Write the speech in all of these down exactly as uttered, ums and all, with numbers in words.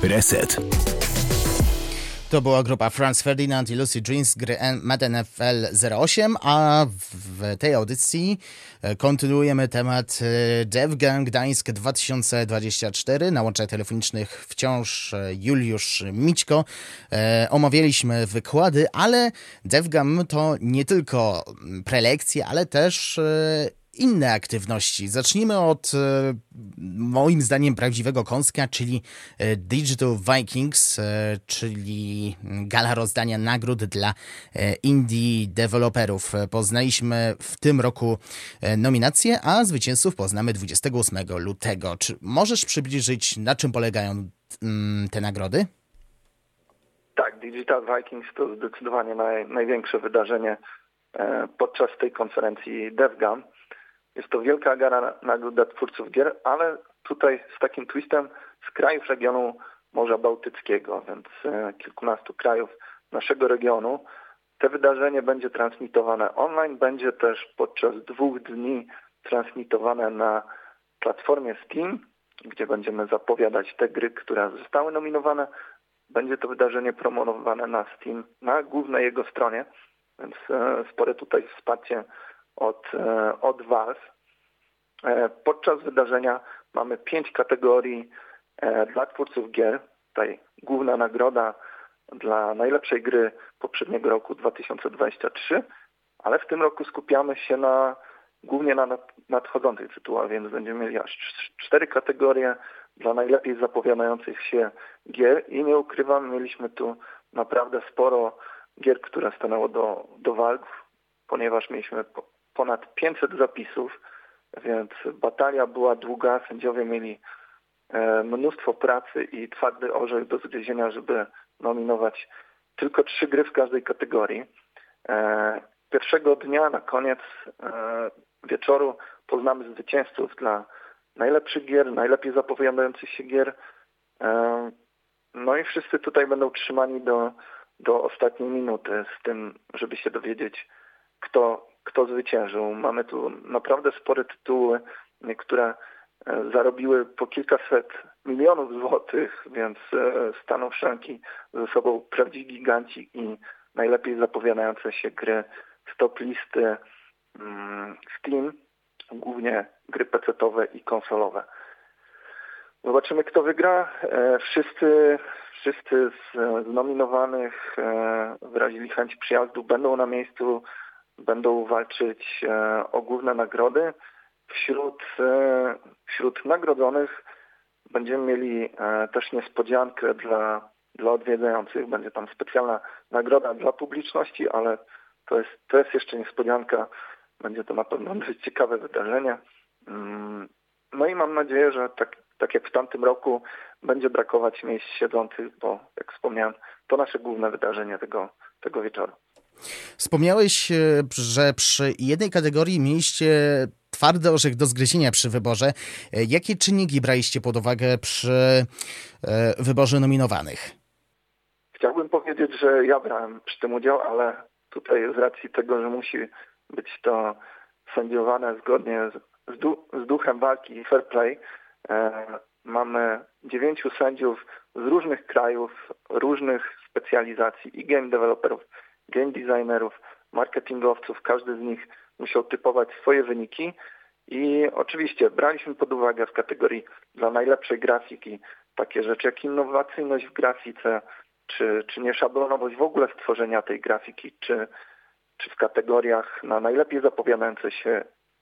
Reset. To była grupa Franz Ferdinand i Lucid Dreams, gry Madden F L zero osiem, a w tej audycji kontynuujemy temat DevGam Gdańsk dwa tysiące dwadzieścia cztery. Na łączach telefonicznych wciąż Juliusz Mićko. Omawialiśmy wykłady, ale DevGam to nie tylko prelekcje, ale też inne aktywności. Zacznijmy od e, moim zdaniem prawdziwego kąska, czyli e, Digital Vikings, e, czyli gala rozdania nagród dla e, indie deweloperów. Poznaliśmy w tym roku e, nominacje, a zwycięzców poznamy dwudziestego ósmego lutego. Czy możesz przybliżyć, na czym polegają mm, te nagrody? Tak, Digital Vikings to zdecydowanie naj, największe wydarzenie e, podczas tej konferencji DevGam. Jest to wielka gala nagród dla twórców gier, ale tutaj z takim twistem z krajów regionu Morza Bałtyckiego, więc kilkunastu krajów naszego regionu. To wydarzenie będzie transmitowane online, będzie też podczas dwóch dni transmitowane na platformie Steam, gdzie będziemy zapowiadać te gry, które zostały nominowane. Będzie to wydarzenie promowane na Steam, na głównej jego stronie, więc spore tutaj wsparcie od, od Was. Podczas wydarzenia mamy pięć kategorii dla twórców gier. Tutaj główna nagroda dla najlepszej gry poprzedniego roku dwa tysiące dwudziestego trzeciego, ale w tym roku skupiamy się na głównie na nadchodzących tytułach, więc będziemy mieli aż cztery kategorie dla najlepiej zapowiadających się gier i nie ukrywam, mieliśmy tu naprawdę sporo gier, które stanęło do, do walk, ponieważ mieliśmy ponad pięćset zapisów, więc batalia była długa, sędziowie mieli mnóstwo pracy i twardy orzech do zgryzienia, żeby nominować tylko trzy gry w każdej kategorii. Pierwszego dnia na koniec wieczoru poznamy zwycięzców dla najlepszych gier, najlepiej zapowiadających się gier. No i wszyscy tutaj będą trzymani do, do ostatniej minuty z tym, żeby się dowiedzieć, kto kto zwyciężył. Mamy tu naprawdę spore tytuły, które zarobiły po kilkaset milionów złotych, więc staną w szranki ze sobą prawdziwi giganci i najlepiej zapowiadające się gry z top listy Steam, głównie gry pecetowe i konsolowe. Zobaczymy, kto wygra. Wszyscy, wszyscy z, z nominowanych wyrazili chęć przyjazdu, będą na miejscu, będą walczyć e, o główne nagrody. Wśród, e, wśród nagrodzonych będziemy mieli e, też niespodziankę dla, dla odwiedzających. Będzie tam specjalna nagroda dla publiczności, ale to jest, to jest jeszcze niespodzianka. Będzie to na pewno dość ciekawe wydarzenie. Mm, no i mam nadzieję, że tak, tak jak w tamtym roku będzie brakować miejsc siedzących, bo jak wspomniałem, to nasze główne wydarzenie tego, tego wieczoru. Wspomniałeś, że przy jednej kategorii mieliście twardy orzech do zgryzienia przy wyborze. Jakie czynniki braliście pod uwagę przy wyborze nominowanych? Chciałbym powiedzieć, że ja brałem przy tym udział, ale tutaj z racji tego, że musi być to sędziowane zgodnie z, du- z duchem walki i fair play, e, mamy dziewięciu sędziów z różnych krajów, różnych specjalizacji i game developerów, game designerów, marketingowców. Każdy z nich musiał typować swoje wyniki i oczywiście braliśmy pod uwagę w kategorii dla najlepszej grafiki takie rzeczy jak innowacyjność w grafice, czy, czy nieszablonowość w ogóle stworzenia tej grafiki, czy, czy w kategoriach na najlepiej zapowiadające się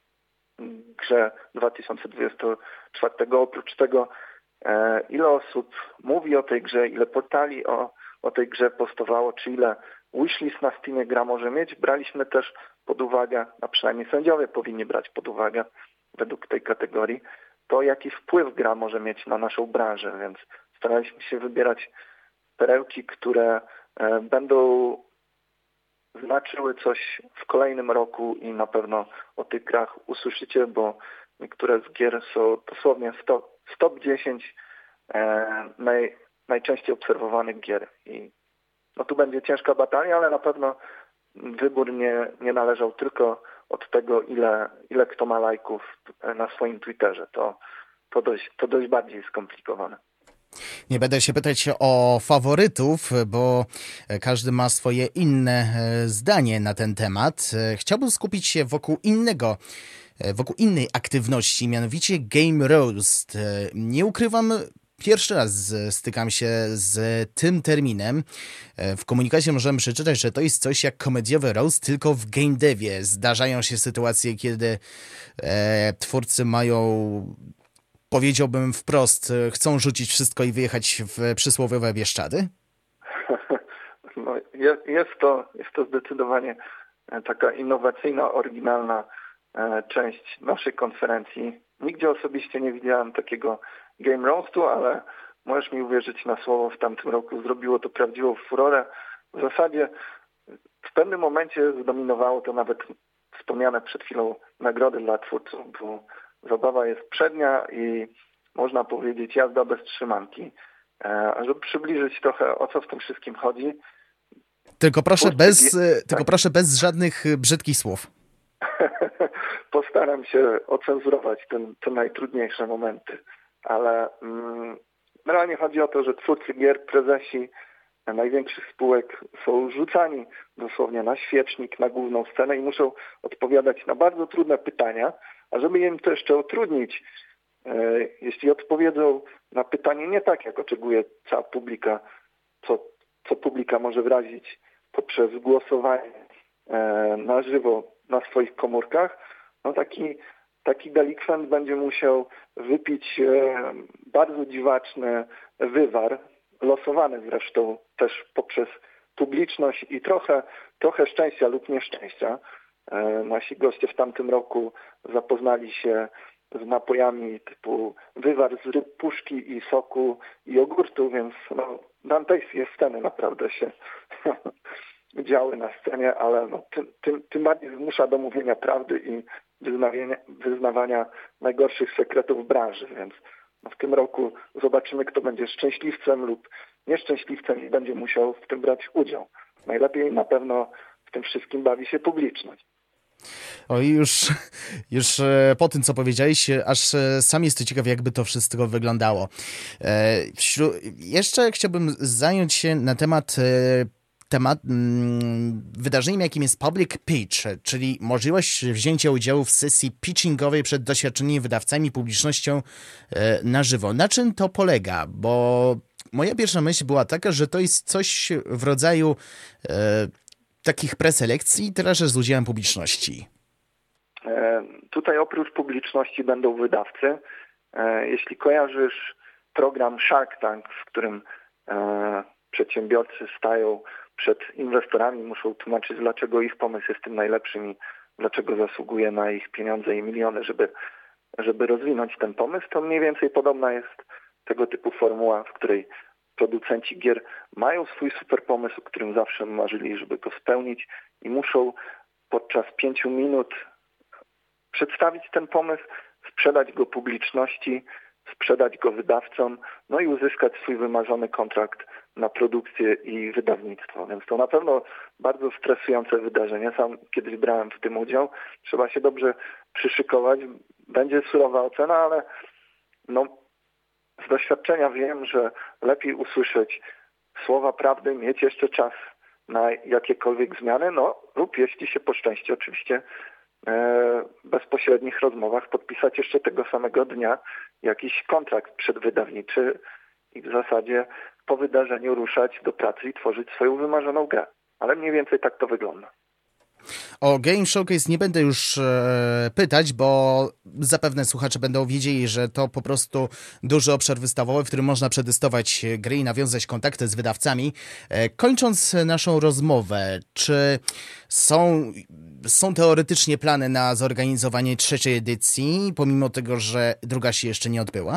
grze dwa tysiące dwudziestego czwartego. Oprócz tego e, ile osób mówi o tej grze, ile portali o, o tej grze postowało, czy ile wishlist na Steamie gra może mieć, braliśmy też pod uwagę, a przynajmniej sędziowie powinni brać pod uwagę według tej kategorii, to jaki wpływ gra może mieć na naszą branżę, więc staraliśmy się wybierać perełki, które e, będą znaczyły coś w kolejnym roku i na pewno o tych grach usłyszycie, bo niektóre z gier są dosłownie w top dziesięć e, naj, najczęściej obserwowanych gier. I no tu będzie ciężka batalia, ale na pewno wybór nie, nie należał tylko od tego, ile, ile kto ma lajków na swoim Twitterze. To, to, dość, to dość bardziej skomplikowane. Nie będę się pytać o faworytów, bo każdy ma swoje inne zdanie na ten temat. Chciałbym skupić się wokół innego, wokół innej aktywności, mianowicie Game Roast. Nie ukrywam, pierwszy raz stykam się z tym terminem. W komunikacie możemy przeczytać, że to jest coś jak komediowy roast, tylko w game devie. Zdarzają się sytuacje, kiedy e, twórcy mają, powiedziałbym wprost, chcą rzucić wszystko i wyjechać w przysłowiowe Bieszczady? No, jest, jest, to, jest to zdecydowanie taka innowacyjna, oryginalna e, część naszej konferencji. Nigdzie osobiście nie widziałem takiego Game Roastu, ale możesz mi uwierzyć na słowo, w tamtym roku zrobiło to prawdziwą furorę. W zasadzie w pewnym momencie zdominowało to nawet wspomniane przed chwilą nagrody dla twórców, bo zabawa jest przednia i można powiedzieć jazda bez trzymanki. A żeby przybliżyć trochę, o co w tym wszystkim chodzi. Tylko proszę, twórcy... bez, tak. tylko proszę bez żadnych brzydkich słów. Postaram się ocenzurować ten, te najtrudniejsze momenty, ale mm, realnie chodzi o to, że twórcy gier, prezesi największych spółek są rzucani dosłownie na świecznik, na główną scenę i muszą odpowiadać na bardzo trudne pytania, a żeby im to jeszcze utrudnić, e, jeśli odpowiedzą na pytanie nie tak, jak oczekuje cała publika, co, co publika może wyrazić poprzez głosowanie e, na żywo na swoich komórkach, no taki, taki delikwent będzie musiał wypić e, bardzo dziwaczny wywar, losowany zresztą też poprzez publiczność i trochę, trochę szczęścia lub nieszczęścia. E, nasi goście w tamtym roku zapoznali się z napojami typu wywar z ryb, puszki i soku i jogurtu, więc no, dantejskie sceny naprawdę się działy na scenie, ale no, tym, tym, tym bardziej zmusza do mówienia prawdy i wyznawania najgorszych sekretów branży, więc no, w tym roku zobaczymy, kto będzie szczęśliwcem lub nieszczęśliwcem i będzie musiał w tym brać udział. Najlepiej na pewno w tym wszystkim bawi się publiczność. Oj, już, już po tym, co powiedziałeś, aż sam jestem ciekaw, jakby to wszystko wyglądało. Jeszcze chciałbym zająć się na temat temat, wydarzeniem, jakim jest public pitch, czyli możliwość wzięcia udziału w sesji pitchingowej przed doświadczonymi wydawcami, publicznością na żywo. Na czym to polega? Bo moja pierwsza myśl była taka, że to jest coś w rodzaju e, takich preselekcji, tyle że z udziałem publiczności. E, tutaj oprócz publiczności będą wydawcy. E, jeśli kojarzysz program Shark Tank, w którym e, przedsiębiorcy stają przed inwestorami, muszą tłumaczyć, dlaczego ich pomysł jest tym najlepszym i dlaczego zasługuje na ich pieniądze i miliony, żeby, żeby rozwinąć ten pomysł, to mniej więcej podobna jest tego typu formuła, w której producenci gier mają swój super pomysł, o którym zawsze marzyli, żeby go spełnić i muszą podczas pięciu minut przedstawić ten pomysł, sprzedać go publiczności, sprzedać go wydawcom, no i uzyskać swój wymarzony kontrakt na produkcję i wydawnictwo. Więc to na pewno bardzo stresujące wydarzenie. Sam kiedyś brałem w tym udział. Trzeba się dobrze przyszykować. Będzie surowa ocena, ale no, z doświadczenia wiem, że lepiej usłyszeć słowa prawdy, mieć jeszcze czas na jakiekolwiek zmiany, no lub jeśli się poszczęści oczywiście e, bezpośrednich rozmowach podpisać jeszcze tego samego dnia jakiś kontrakt przedwydawniczy i w zasadzie po wydarzeniu ruszać do pracy i tworzyć swoją wymarzoną grę. Ale mniej więcej tak to wygląda. O Game Showcase nie będę już e, pytać, bo zapewne słuchacze będą wiedzieli, że to po prostu duży obszar wystawowy, w którym można przetestować gry i nawiązać kontakty z wydawcami. E, kończąc naszą rozmowę, czy są, są teoretycznie plany na zorganizowanie trzeciej edycji, pomimo tego, że druga się jeszcze nie odbyła?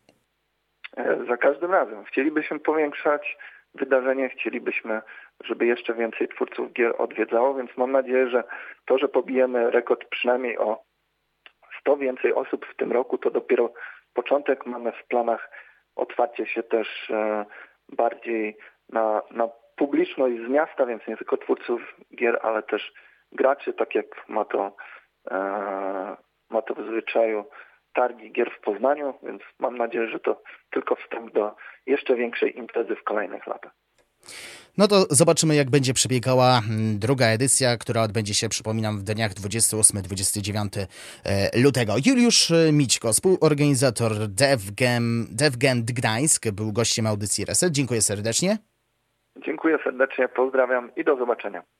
E, za każdym razem. Chcielibyśmy powiększać wydarzenie, chcielibyśmy, żeby jeszcze więcej twórców gier odwiedzało, więc mam nadzieję, że to, że pobijemy rekord przynajmniej o sto więcej osób w tym roku, to dopiero początek. Mamy w planach otwarcie się też e, bardziej na, na publiczność z miasta, więc nie tylko twórców gier, ale też graczy, tak jak ma to, e, ma to w zwyczaju targi gier w Poznaniu, więc mam nadzieję, że to tylko wstęp do jeszcze większej imprezy w kolejnych latach. No to zobaczymy, jak będzie przebiegała druga edycja, która odbędzie się, przypominam, w dniach dwudziestego ósmego do dwudziestego dziewiątego lutego. Juliusz Mićko, współorganizator DevGam, DevGam Gdańsk, był gościem audycji Reset. Dziękuję serdecznie. Dziękuję serdecznie, pozdrawiam i do zobaczenia.